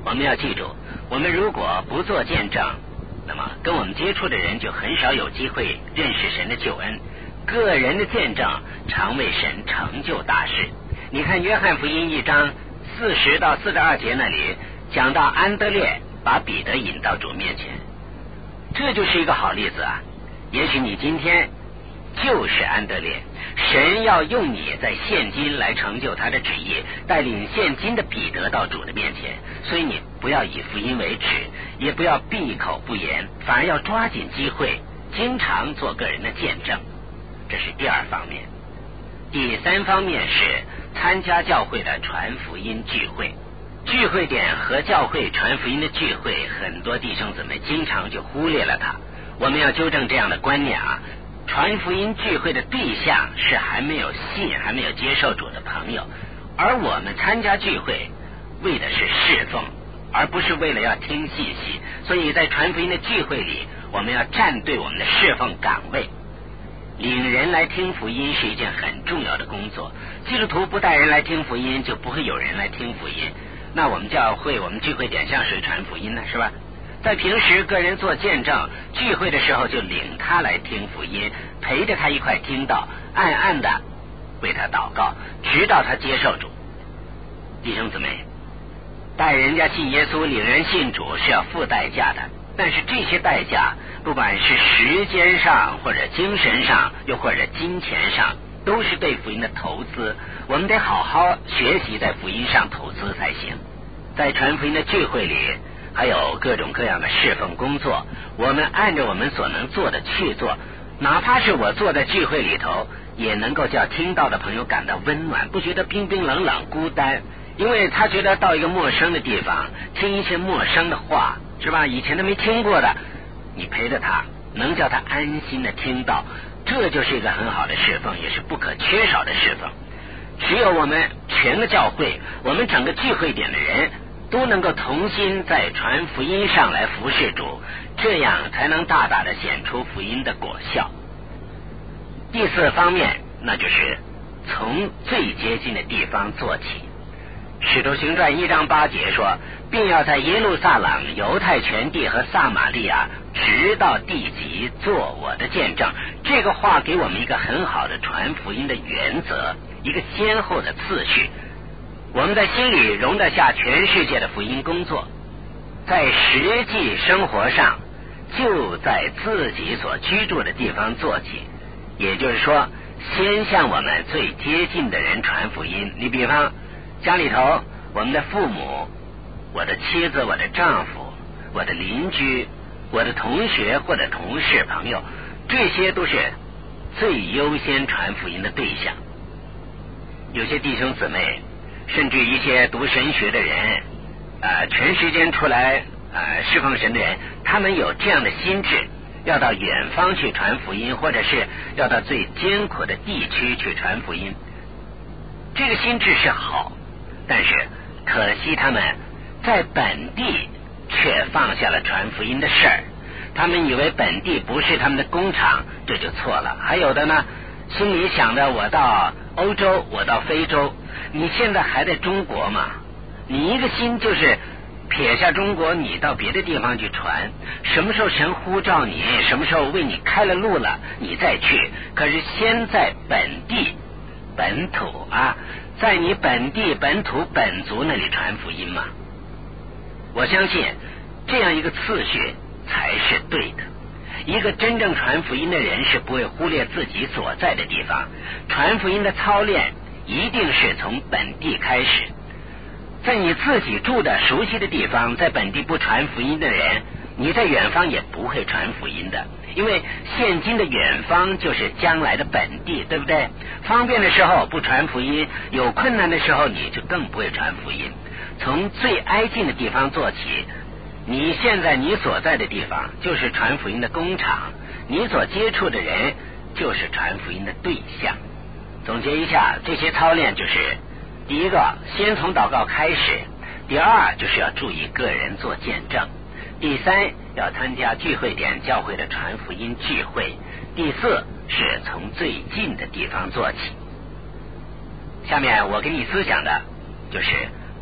我们要记住，我们如果不做见证，那么跟我们接触的人就很少有机会认识神的救恩。个人的见证常为神成就大事。你看约翰福音1章40到42节那里讲到安德烈把彼得引到主面前，这就是一个好例子啊。也许你今天就是安德烈，神要用你在现今来成就他的旨意，带领现今的彼得到主的面前。所以你不要以福音为耻，也不要闭口不言，反而要抓紧机会，经常做个人的见证。这是第二方面。第三方面是参加教会的传福音聚会。聚会点和教会传福音的聚会，很多弟兄姊妹经常就忽略了它。我们要纠正这样的观念啊。传福音聚会的对象是还没有信、还没有接受主的朋友，而我们参加聚会为的是侍奉，而不是为了要听信息。所以在传福音的聚会里，我们要站对我们的侍奉岗位。领人来听福音是一件很重要的工作，基督徒不带人来听福音，就不会有人来听福音。那我们教会、我们聚会点向谁传福音呢？是吧？在平时个人做见证，聚会的时候就领他来听福音，陪着他一块听到，暗暗的为他祷告，直到他接受主。弟兄姊妹，带人家信耶稣、领人信主是要付代价的，但是这些代价不管是时间上或者精神上又或者金钱上，都是对福音的投资。我们得好好学习在福音上投资才行。在传福音的聚会里还有各种各样的侍奉工作，我们按着我们所能做的去做，哪怕是我坐在聚会里头，也能够叫听到的朋友感到温暖，不觉得冰冰冷冷孤单。因为他觉得到一个陌生的地方听一些陌生的话，是吧？以前都没听过的，你陪着他，能叫他安心的听到，这就是一个很好的侍奉，也是不可缺少的侍奉。只有我们全个教会，我们整个聚会点的人都能够同心在传福音上来服侍主，这样才能大大的显出福音的果效。第四方面，那就是从最接近的地方做起。使徒行传1章8节说，并要在耶路撒冷、犹太全地和撒玛利亚直到地极做我的见证。这个话给我们一个很好的传福音的原则，一个先后的次序。我们在心里容得下全世界的福音工作，在实际生活上就在自己所居住的地方做起。也就是说，先向我们最接近的人传福音。你比方家里头，我们的父母、我的妻子、我的丈夫、我的邻居、我的同学或者同事朋友，这些都是最优先传福音的对象。有些弟兄姊妹，甚至一些读神学的人，全时间出来侍奉神的人，他们有这样的心智，要到远方去传福音，或者是要到最艰苦的地区去传福音。这个心智是好，但是可惜他们在本地却放下了传福音的事儿。他们以为本地不是他们的工厂，这就错了。还有的呢，心里想着我到欧洲，我到非洲。你现在还在中国嘛？你一个心就是撇下中国，你到别的地方去传。什么时候神呼召你，什么时候为你开了路了，你再去。可是先在本地本土啊，在你本地本土本族那里传福音嘛。我相信这样一个次序才是对的。一个真正传福音的人是不会忽略自己所在的地方，传福音的操练一定是从本地开始。在你自己住的熟悉的地方，在本地不传福音的人，你在远方也不会传福音的。因为现今的远方就是将来的本地，对不对？方便的时候不传福音，有困难的时候你就更不会传福音。从最挨近的地方做起，你现在你所在的地方就是传福音的工厂，你所接触的人就是传福音的对象。总结一下，这些操练就是：第一个，先从祷告开始；第二，就是要注意个人做见证；第三，要参加聚会点教会的传福音聚会；第四，是从最近的地方做起。下面我给你思想的就是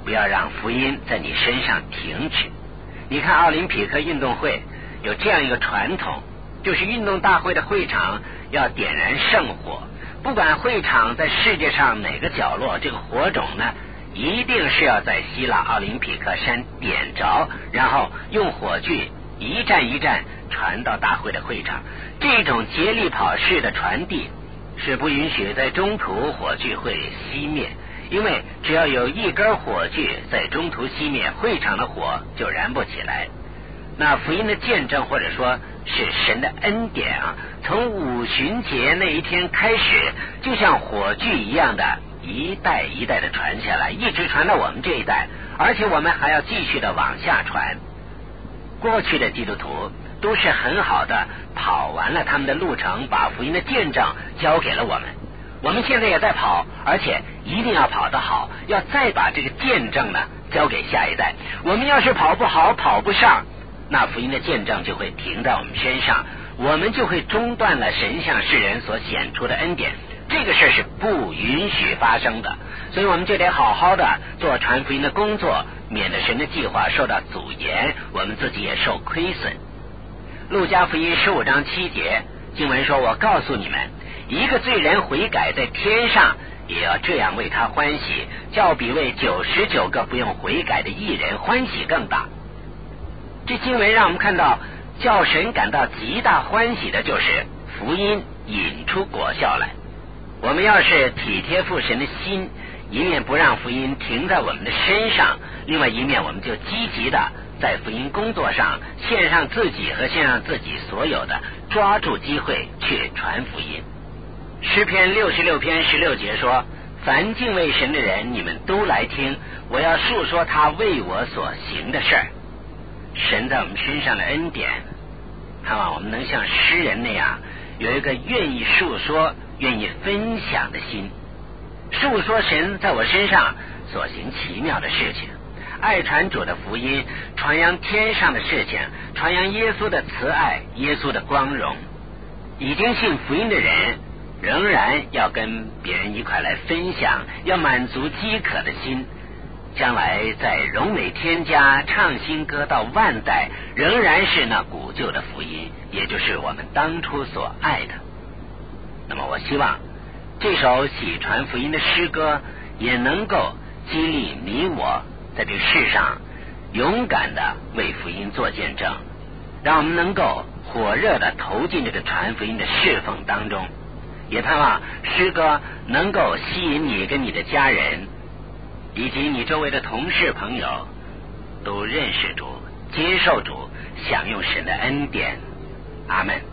不要让福音在你身上停止。你看奥林匹克运动会有这样一个传统，就是运动大会的会场要点燃圣火，不管会场在世界上哪个角落，这个火种呢一定是要在希腊奥林匹克山点着，然后用火炬一站一站传到大会的会场。这种接力跑式的传递是不允许在中途火炬会熄灭，因为只要有一根火炬在中途熄灭，会场的火就燃不起来。那福音的见证或者说是神的恩典啊，从五旬节那一天开始，就像火炬一样的一代一代的传下来，一直传到我们这一代，而且我们还要继续的往下传。过去的基督徒都是很好的跑完了他们的路程，把福音的见证交给了我们。我们现在也在跑，而且一定要跑得好，要再把这个见证呢交给下一代。我们要是跑不好，跑不上，那福音的见证就会停在我们身上，我们就会中断了神向世人所显出的恩典。这个事是不允许发生的，所以我们就得好好的做传福音的工作，免得神的计划受到阻延，我们自己也受亏损。路加福音15章7节经文说，我告诉你们，一个罪人悔改，在天上也要这样为他欢喜，较比为99个不用悔改的义人欢喜更大。这经文让我们看到，叫神感到极大欢喜的就是福音引出果效来。我们要是体贴父神的心，一面不让福音停在我们的身上，另外一面我们就积极的在福音工作上献上自己和献上自己所有的，抓住机会去传福音。诗篇66篇16节说，凡敬畏神的人，你们都来听，我要述说他为我所行的事儿。神在我们身上的恩典，盼望我们能像诗人那样有一个愿意述说愿意分享的心，述说神在我身上所行奇妙的事情，爱传主的福音，传扬天上的事情，传扬耶稣的慈爱，耶稣的光荣。已经信福音的人仍然要跟别人一块来分享，要满足饥渴的心，将来在荣美天家唱新歌到万代，仍然是那古旧的福音，也就是我们当初所爱的。那么我希望这首喜传福音的诗歌也能够激励你我在这个世上勇敢的为福音做见证，让我们能够火热的投进这个传福音的侍奉当中。也盼望诗歌能够吸引你跟你的家人以及你周围的同事朋友都认识主，接受主，享用神的恩典。阿们。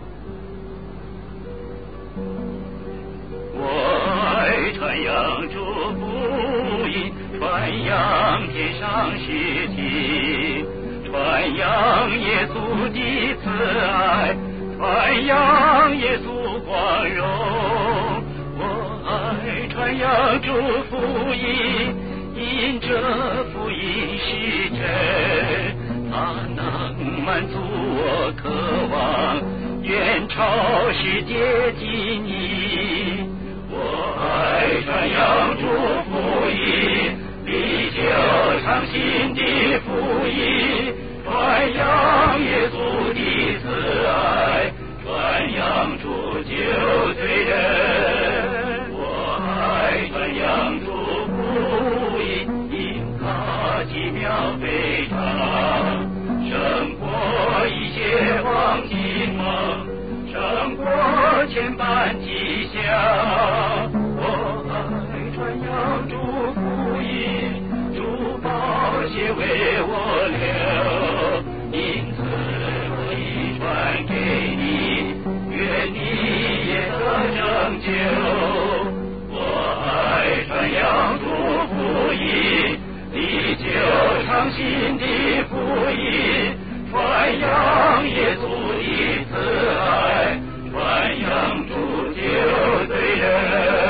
我爱传扬主福音，传扬天上事情，传扬耶稣的慈爱，传扬耶稣光荣。我爱传扬主福音，因这福音是真，它能满足我渴望，远超世界近你。我爱传扬主福音，历久常新的福音，传扬耶稣的慈爱，传扬主救罪人。我爱传扬主福音，因它奇妙非常，胜过一切黄金梦，胜过千般吉祥。我爱传扬主福音，主宝血为我流，因此我已传给你，愿你也得拯救。我爱传扬主福音，历久常新的福音，传扬耶稣的慈爱，传扬主救罪人。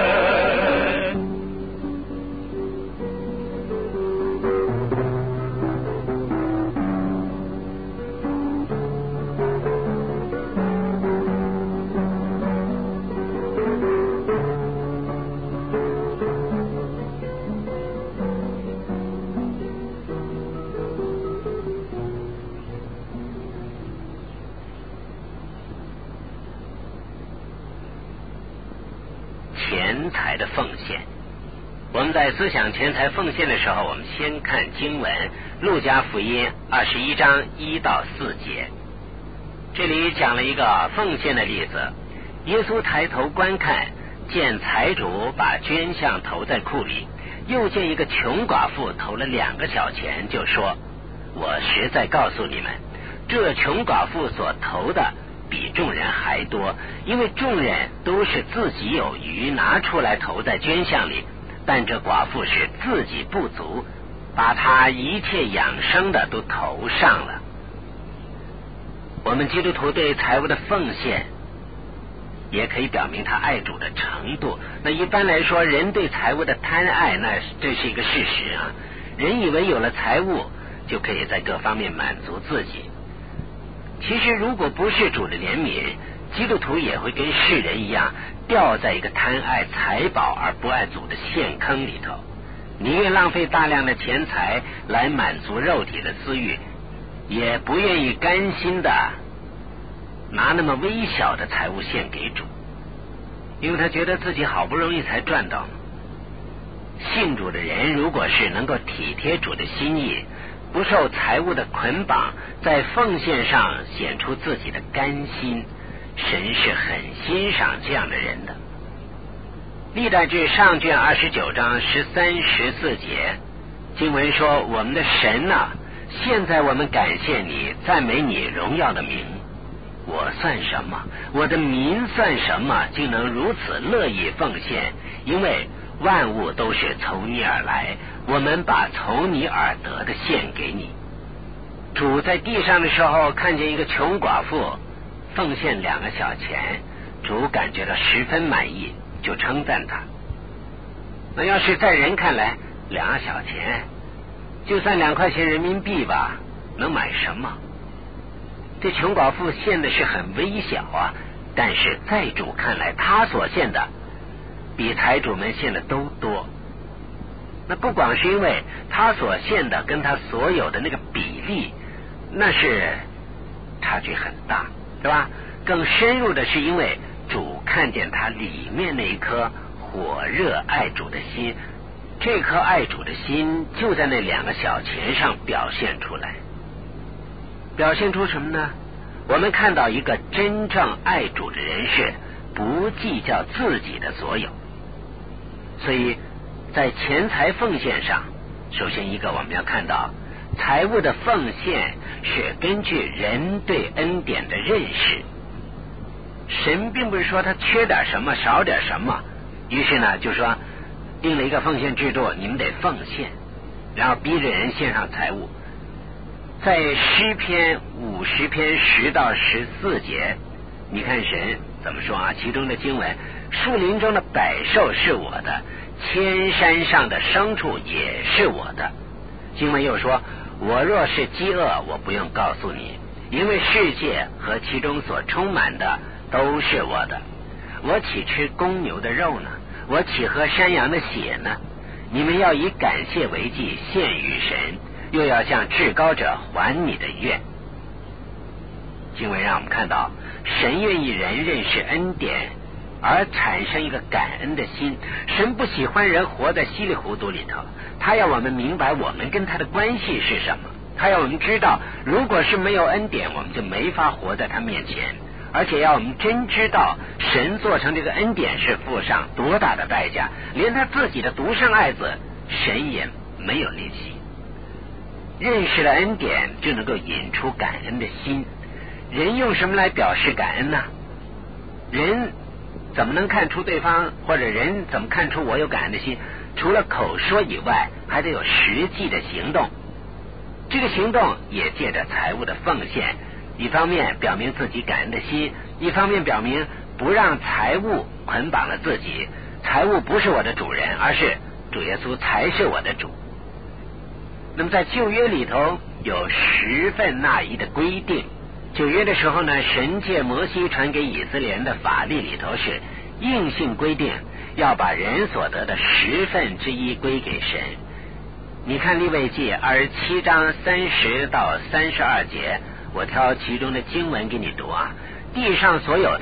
的奉献。我们在思想钱财奉献的时候，我们先看经文路加福音21章1到4节。这里讲了一个奉献的例子。耶稣抬头观看，见财主把捐项投在库里，又见一个穷寡妇投了2个小钱，就说：我实在告诉你们，这穷寡妇所投的比众人还多，因为众人都是自己有余拿出来投在捐项里，但这寡妇是自己不足，把她一切养生的都投上了。我们基督徒对财物的奉献也可以表明他爱主的程度。那一般来说，人对财物的贪爱，那这是一个事实啊。人以为有了财物就可以在各方面满足自己。其实如果不是主的怜悯，基督徒也会跟世人一样，掉在一个贪爱财宝而不爱主的陷坑里头，宁愿浪费大量的钱财来满足肉体的私欲，也不愿意甘心的拿那么微小的财物献给主，因为他觉得自己好不容易才赚到。信主的人如果是能够体贴主的心意，不受财物的捆绑，在奉献上显出自己的甘心，神是很欣赏这样的人的。历代志上卷29章13、14节经文说：我们的神啊，现在我们感谢你，赞美你荣耀的名。我算什么？我的民算什么？竟能如此乐意奉献？因为万物都是从你而来，我们把从你而得的献给你。主在地上的时候，看见一个穷寡妇奉献2个小钱，主感觉到十分满意，就称赞他。那要是在人看来，2个小钱就算2块钱人民币吧，能买什么？这穷寡妇献的是很微小啊，但是在主看来，他所献的比财主们献的都多。那不光是因为他所献的跟他所有的那个比例，那是差距很大，对吧？更深入的是因为主看见他里面那一颗火热爱主的心，这颗爱主的心就在那2个小钱上表现出来。表现出什么呢？我们看到一个真正爱主的人是不计较自己的所有。所以在钱财奉献上，首先一个我们要看到，财物的奉献是根据人对恩典的认识。神并不是说他缺点什么少点什么，于是呢就说定了一个奉献制度，你们得奉献，然后逼着人献上财物。在诗篇50篇10到14节，你看神怎么说啊？其中的经文：树林中的百兽是我的，千山上的牲畜也是我的。经文又说：我若是饥饿，我不用告诉你，因为世界和其中所充满的都是我的。我岂吃公牛的肉呢？我岂喝山羊的血呢？你们要以感谢为祭献与神，又要向至高者还你的愿。经文让我们看到，神愿意人认识恩典，而产生一个感恩的心。神不喜欢人活在稀里糊涂里头，他要我们明白我们跟他的关系是什么，他要我们知道，如果是没有恩典，我们就没法活在他面前，而且要我们真知道神做成这个恩典是付上多大的代价，连他自己的独生爱子神也没有吝惜。认识了恩典，就能够引出感恩的心。人用什么来表示感恩呢？人怎么能看出对方，或者人怎么看出我有感恩的心？除了口说以外，还得有实际的行动。这个行动也借着财物的奉献，一方面表明自己感恩的心，一方面表明不让财物捆绑了自己。财物不是我的主人，而是主耶稣才是我的主。那么在旧约里头有10份纳伊的规定。旧约的时候呢，神借摩西传给以色列人的法律里头是硬性规定要把人所得的1/10归给神。你看利未记27章30到32节，我挑其中的经文给你读啊。地上所有的，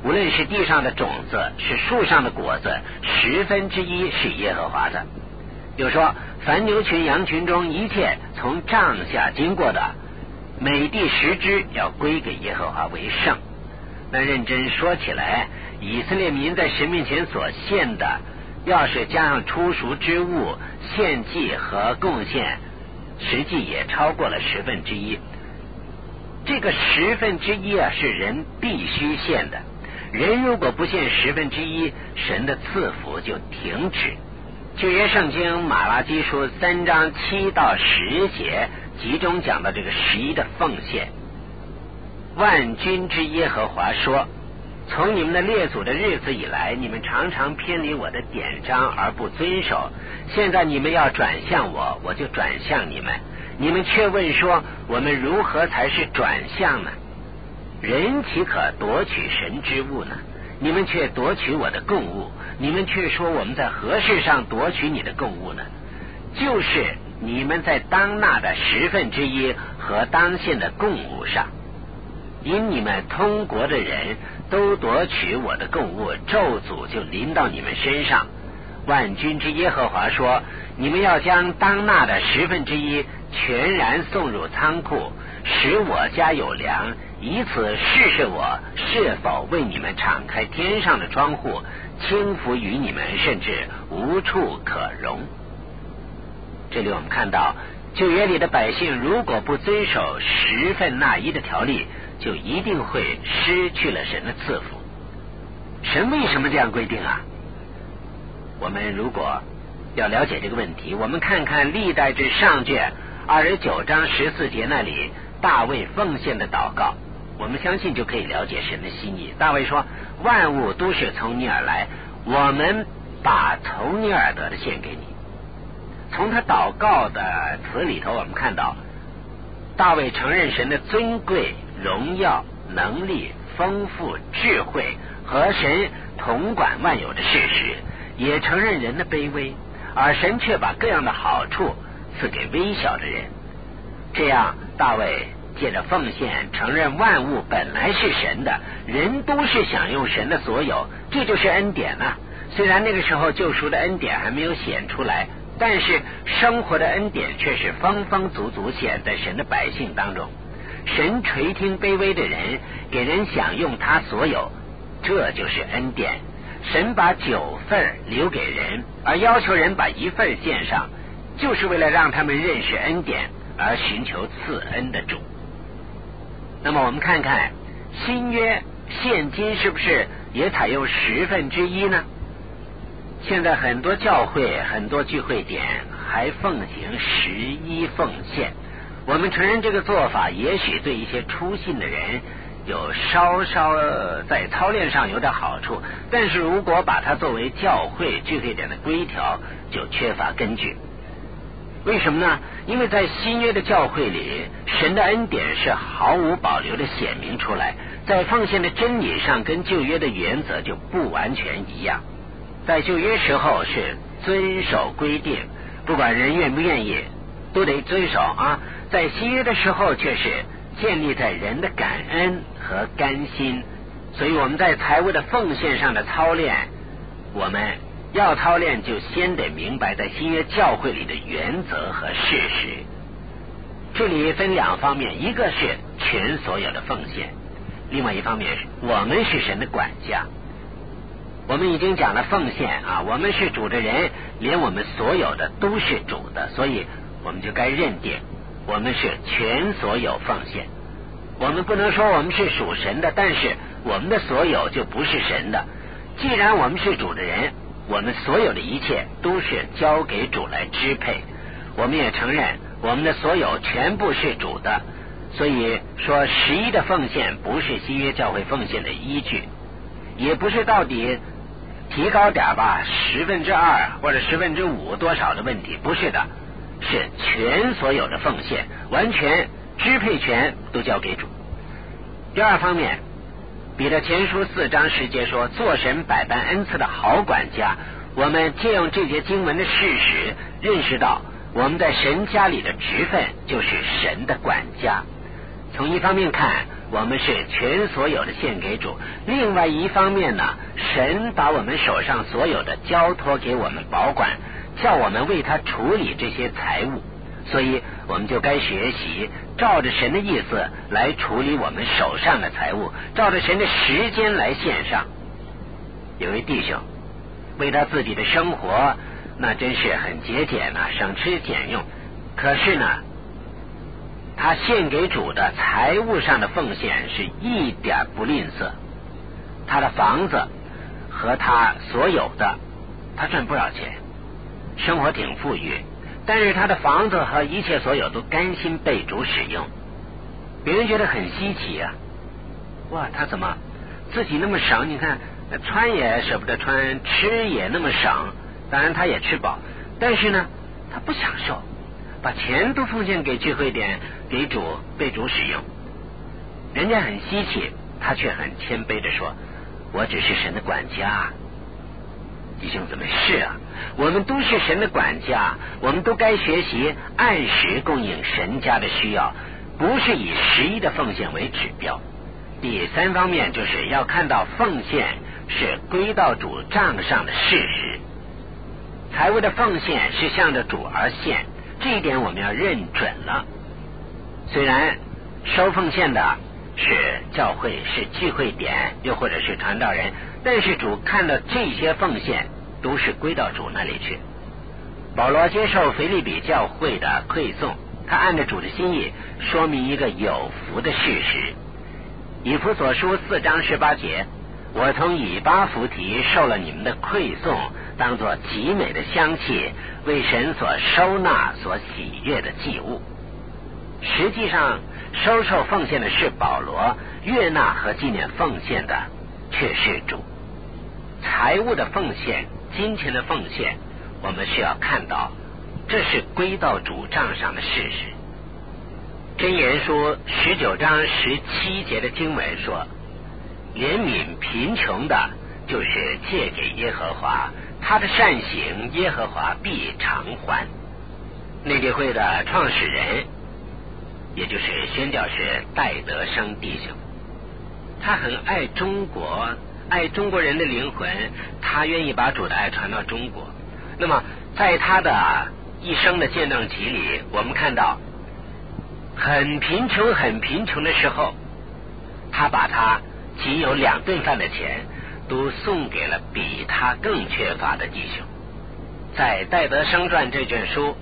无论是地上的种子，是树上的果子，1/10是耶和华的。又说，凡牛群羊群中一切从帐下经过的，每第10只要归给耶和华为圣。那认真说起来，以色列民在神面前所献的，要是加上初熟之物、献祭和贡献，实际也超过了1/10。这个1/10啊，是人必须献的。人如果不献1/10，神的赐福就停止。旧约圣经马拉基书3章7到10节集中讲到这个11的奉献。万军之耶和华说，从你们的列祖的日子以来，你们常常偏离我的典章而不遵守，现在你们要转向我，我就转向你们。你们却问说，我们如何才是转向呢？人岂可夺取神之物呢？你们却夺取我的供物，你们却说我们在何事上夺取你的供物呢？就是你们在当纳的1/10和当献的供物上，因你们通国的人都夺取我的供物，咒诅就临到你们身上。万军之耶和华说，你们要将当纳的1/10全然送入仓库，使我家有粮，以此试试我是否为你们敞开天上的窗户，倾福于你们，甚至无处可容。这里我们看到，旧约里的百姓如果不遵守1/10的条例，就一定会失去了神的赐福。神为什么这样规定啊？我们如果要了解这个问题，我们看看历代志上卷29章14节那里大卫奉献的祷告，我们相信就可以了解神的心意。大卫说，万物都是从你而来，我们把从你而得的献给你。从他祷告的词里头，我们看到大卫承认神的尊贵、荣耀、能力、丰富、智慧和神统管万有的事实，也承认人的卑微，而神却把各样的好处赐给微小的人。这样大卫借着奉献承认万物本来是神的，人都是享用神的所有，这就是恩典啊。虽然那个时候救赎的恩典还没有显出来，但是生活的恩典却是丰丰足足显在神的百姓当中。神垂听卑微的人，给人享用他所有，这就是恩典。神把9份留给人，而要求人把1份献上，就是为了让他们认识恩典而寻求赐恩的主。那么我们看看新约现今是不是也采用1/10呢？现在很多教会、很多聚会点还奉行11奉献。我们承认这个做法也许对一些初信的人有稍稍在操练上有点好处，但是如果把它作为教会聚会点的规条，就缺乏根据。为什么呢？因为在新约的教会里，神的恩典是毫无保留的显明出来，在奉献的真理上跟旧约的原则就不完全一样。在旧约时候是遵守规定，不管人愿不愿意都得遵守啊。在新约的时候却是建立在人的感恩和甘心，所以我们在财务的奉献上的操练，我们要操练就先得明白在新约教会里的原则和事实。这里分2方面，一个是全所有的奉献，另外一方面是我们是神的管家。我们已经讲了奉献啊，我们是主的人，连我们所有的都是主的，所以我们就该认定我们是全所有奉献。我们不能说我们是属神的，但是我们的所有就不是神的。既然我们是主的人，我们所有的一切都是交给主来支配。我们也承认我们的所有全部是主的，所以说11的奉献不是新约教会奉献的依据，也不是到底提高点吧2/10或者5/10多少的问题，不是的，是全所有的奉献，完全支配权都交给主。第二方面，彼得前书4章10节说，做神百般恩赐的好管家。我们借用这节经文的事实，认识到我们在神家里的职分就是神的管家。从一方面看， 我们是全所有的献给主，另外一方面呢，神把我们手上所有的交托给我们保管，叫我们为他处理这些财物，所以我们就该学习照着神的意思来处理我们手上的财物，照着神的时间来献上。有位弟兄为他自己的生活那真是很节俭啊，省吃俭用，可是呢他献给主的财务上的奉献是一点不吝啬，他的房子和他所有的，他赚不少钱，生活挺富裕，但是他的房子和一切所有都甘心被主使用。别人觉得很稀奇啊，哇，他怎么自己那么省？你看穿也舍不得穿，吃也那么省，当然他也吃饱，但是呢他不享受，把钱都奉献给聚会点，给主，被主使用。人家很稀奇，他却很谦卑地说，我只是神的管家。弟兄姊妹，是啊，我们都是神的管家，我们都该学习按时供应神家的需要，不是以11的奉献为指标。第三方面就是要看到奉献是归到主账上的事实，财务的奉献是向着主而献，这一点我们要认准了。虽然收奉献的是教会，是聚会点，又或者是传道人，但是主看到这些奉献都是归到主那里去。保罗接受腓立比教会的馈送，他按着主的心意说明一个有福的事实。以弗所书4章18节，我从以巴弗提受了你们的馈送，当作极美的香气，为神所收纳所喜悦的祭物。实际上收受奉献的是保罗，悦纳和纪念奉献的却是主。财物的奉献，金钱的奉献，我们需要看到这是归到主账上的事实。箴言书19章17节的经文说，怜悯贫穷的就是借给耶和华，他的善行耶和华必偿还。内地会的创始人，也就是宣教士戴德生弟兄，他很爱中国，爱中国人的灵魂，他愿意把主的爱传到中国。那么在他的一生的见证集里，我们看到很贫穷的时候，他把他仅有2顿饭的钱都送给了比他更缺乏的弟兄。在戴德生传这卷书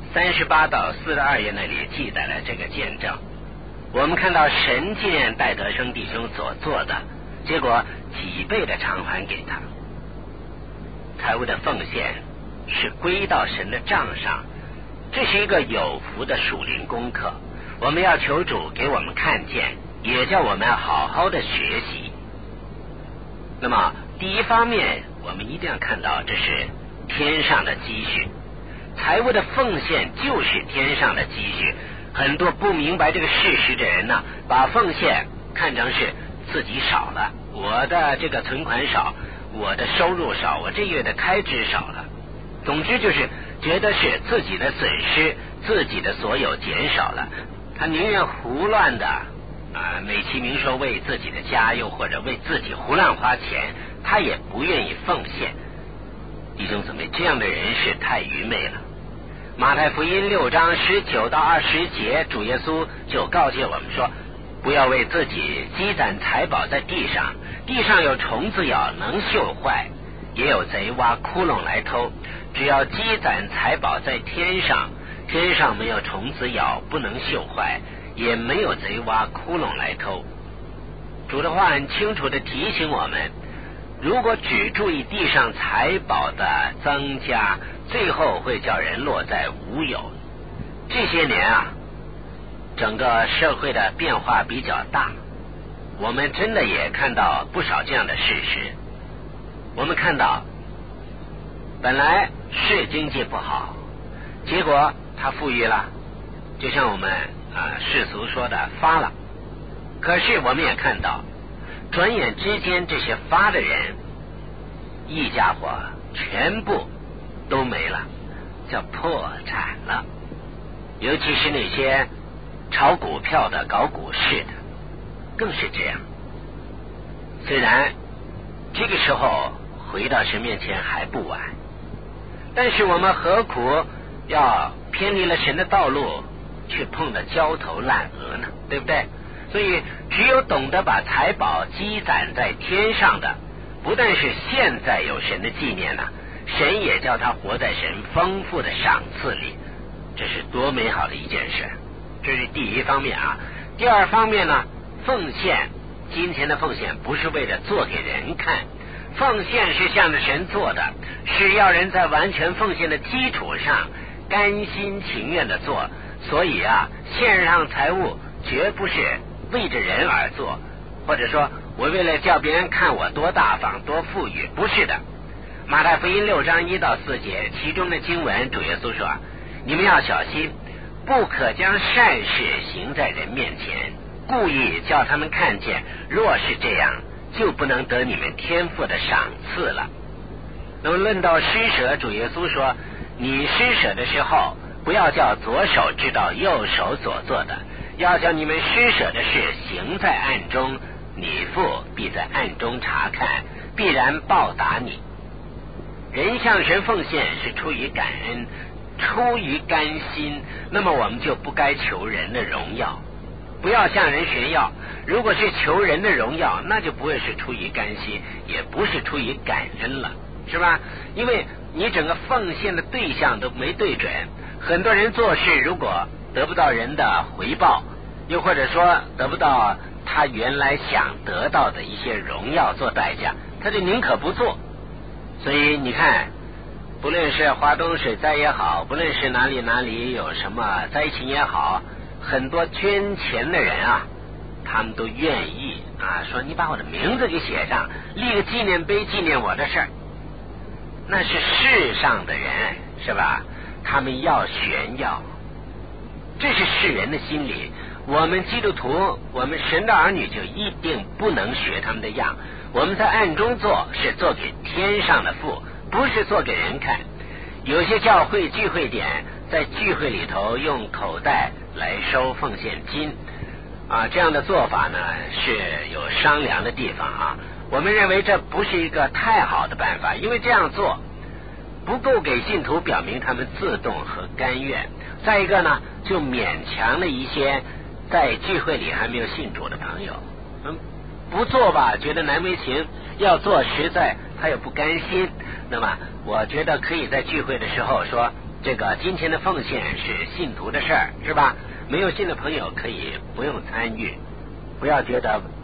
38到42页那里记载了这个见证。我们看到神纪念戴德生弟兄所做的，结果几倍的偿还给他。财务的奉献是归到神的账上，这是一个有福的属灵功课，我们要求主给我们看见，也叫我们好好的学习。那么第一方面，我们一定要看到这是天上的积蓄，财务的奉献就是天上的积蓄。很多不明白这个事实的人呢，把奉献看成是自己少了，我的这个存款少，我的收入少，我这月的开支少了，总之就是觉得是自己的损失，自己的所有减少了，他宁愿胡乱的美其名说为自己的家，又或者为自己胡乱花钱，他也不愿意奉献。弟兄姊妹，这样的人是太愚昧了。马太福音6章19到20节，主耶稣就告诫我们说，不要为自己积攒财宝在地上，地上有虫子咬，能锈坏，也有贼挖窟窿来偷，只要积攒财宝在天上，天上没有虫子咬，不能锈坏，也没有贼挖窟窿来偷。主的话很清楚地提醒我们，如果只注意地上财宝的增加，最后会叫人落在无有。这些年整个社会的变化比较大，我们真的也看到不少这样的事实。我们看到本来是经济不好，结果他富裕了，就像我们世俗说的发了。可是我们也看到转眼之间这些发的人一家伙全部都没了，叫破产了。尤其是那些炒股票的、搞股市的， 更是这样。虽然这个时候回到神面前还不晚，但是我们何苦要偏离了神的道路，却碰得焦头烂额呢？对不对？所以只有懂得把财宝积攒在天上的，不但是现在有神的纪念呢，神也叫他活在神丰富的赏赐里，这是多美好的一件事。这是第一方面啊。第二方面呢，奉献，金钱的奉献不是为了做给人看，奉献是向着神做的，是要人在完全奉献的基础上甘心情愿的做。所以啊，献上财物绝不是为着人而做，或者说我为了叫别人看我多大方多富裕，不是的。马太福音6章1到4节其中的经文，主耶稣说，你们要小心，不可将善事行在人面前，故意叫他们看见，若是这样，就不能得你们天父的赏赐了。那么论到施舍，主耶稣说，你施舍的时候，不要叫左手知道右手所做的，要叫你们施舍的事行在暗中，你父必在暗中查看，必然报答你。人向神奉献是出于感恩，出于甘心，那么我们就不该求人的荣耀，不要向人炫耀。如果是求人的荣耀，那就不会是出于甘心，也不是出于感恩了，是吧？因为你整个奉献的对象都没对准。很多人做事如果得不到人的回报，又或者说得不到他原来想得到的一些荣耀做代价，他就宁可不做。所以你看，不论是华东水灾也好，不论是哪里有什么灾情也好，很多捐钱的人啊，他们都愿意啊，说你把我的名字给写上，立个纪念碑纪念我的事儿。那是世上的人，是吧？他们要炫耀，这是世人的心理。我们基督徒，我们神的儿女就一定不能学他们的样。我们在暗中做，是做给天上的父，不是做给人看。有些教会聚会点在聚会里头用口袋来收奉献金啊，这样的做法呢是有商量的地方啊。我们认为这不是一个太好的办法，因为这样做不够给信徒表明他们自动和甘愿。再一个呢，就勉强了一些在聚会里还没有信主的朋友，不做吧觉得难为情，要做实在他又不甘心。那么我觉得可以在聚会的时候说，这个金钱的奉献是信徒的事儿，是吧？没有信的朋友可以不用参与，不要觉得